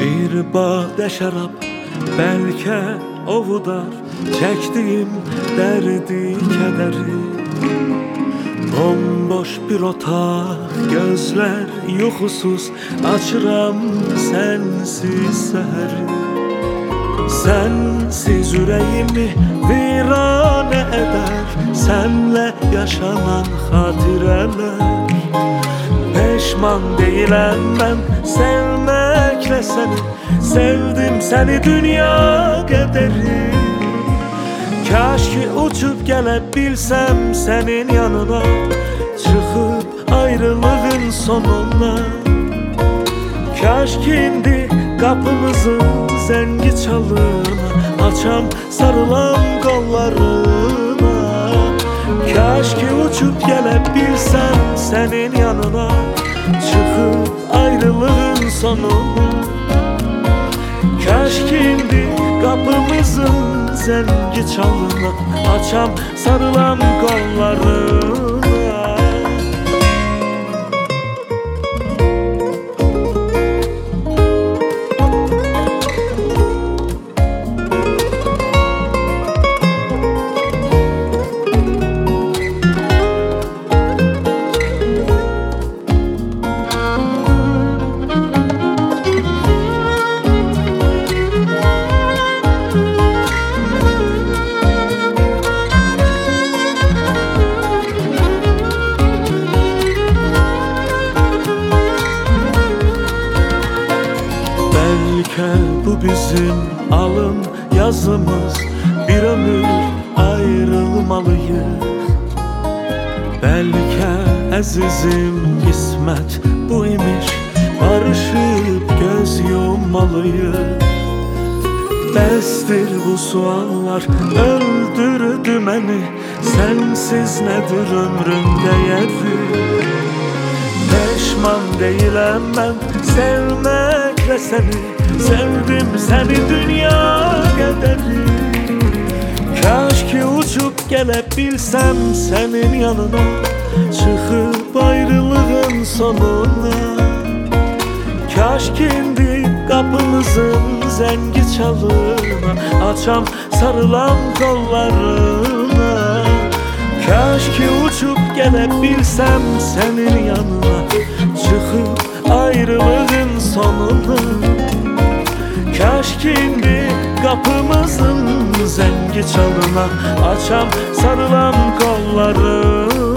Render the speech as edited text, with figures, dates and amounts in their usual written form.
Bir bade şarap belki ovudar, çektiğim derdi kederi. Bomboş bir otak, gözler yuxusuz, açıram sensiz səhəri. Sensiz ürəyimi virane eder, senle yaşanan hatirələr. Peşman deyiləm mən sevməklə səni, sevdim səni dünya qədəri. Kaş ki uçup gelebilsem senin yanına, çıkıp ayrılığın sonuna. Kaş ki indi kapımızın zengi çalına, açam sarılan kollarına. Kaş ki uçup gelebilsem senin yanına, çıkıp ayrılığın sonuna. Kaş ki indi kapımızın zengi çalına, açam sarılan kollarına. Bu bizim alın yazımız, bir ömür ayrılmalıyız. Belki əzizim qismət bu imiş, barışıp göz yummalıyız. Bəsdir bu suallar öldürdü məni, sensiz nedir ömrün değeri. Peşman deyiləm mən sevməklə səni, sevdim seni dünya qədəri. Kaş ki uçup gelebilsem senin yanına, çıkıp ayrılığın sonuna. Kaş ki indi kapımızın zengi çalına, açam sarılan kollarına. Kaş ki uçup gelebilsem senin yanına, çıkıp ayrılığın sonuna. Kaş ki indi kapımızın zengi çalına, açam sarılan kollarına.